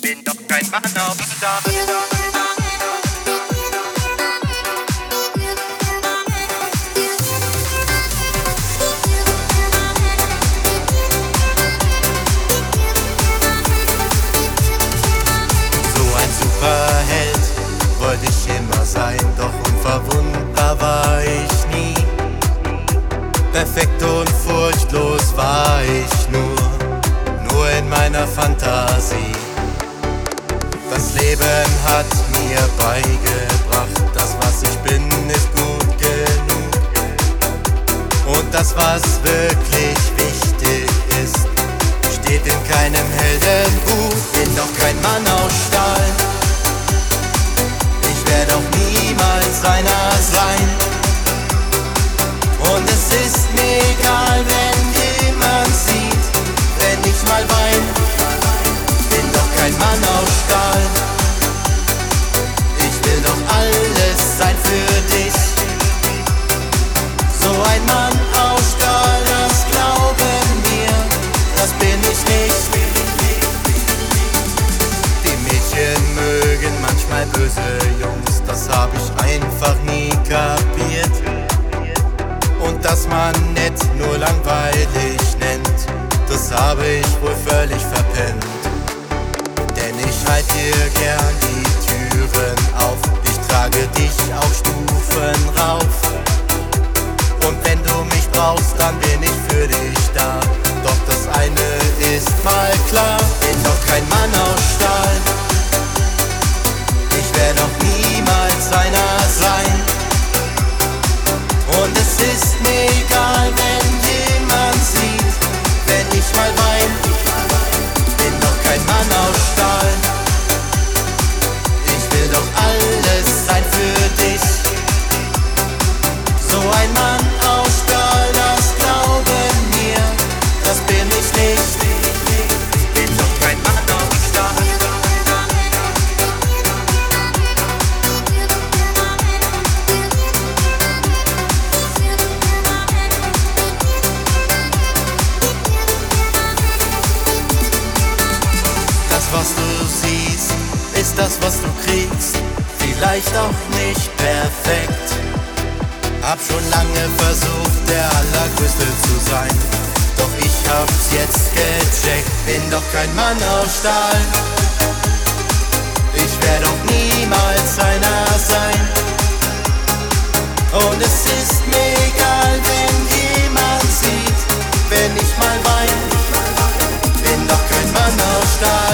bin doch kein Mann auf Stahl. Superheld wollte ich immer sein, doch unverwundbar war ich nie. Perfekt und furchtlos war ich nur in meiner Fantasie. Das Leben hat mir beigebracht, das was ich bin ist gut genug. Und das was wirklich wichtig ist, steht in keinem Heldenbuch. Bin doch kein Mann aus Stahl, ich werd auch niemals einer sein. Und es ist mir egal, wenn jemand sieht, wenn ich mal wein. Bin doch kein Mann aus Stahl, ich will doch alles sein für dich. So ein Mann aus Stahl, das glauben mir, das bin ich nicht. Die Mädchen mögen manchmal böse Jungs, das hab ich einfach nie kapiert. Und dass man nett nur langweilig nennt, das habe ich wohl völlig verpennt. Denn ich halt dir gern die Türen auf, ich trage dich auf Stufen rauf. Und wenn du mich brauchst, dann bin ich für dich da. Doch das eine ist mal klar, bin doch kein Mann aus Stahl, ich werd auch niemals einer sein. Und es ist mir egal, wenn jemand sieht, wenn ich mal wein. Bin doch kein Mann aus Stahl, ich will doch alles sein für dich. So ein Mann aus Stahl, das glauben mir, das bin ich nicht. Bin doch kein Mann auf Stahl. Das, was du siehst, ist das, was du kriegst. Vielleicht auch nicht perfekt. Hab schon lange versucht, der Allergrößte zu sein. Doch ich hab's jetzt gecheckt. Bin doch kein Mann aus Stahl, ich werd auch niemals einer sein. Und es ist mir egal, wenn jemand sieht, wenn ich mal wein. Bin doch kein Mann aus Stahl.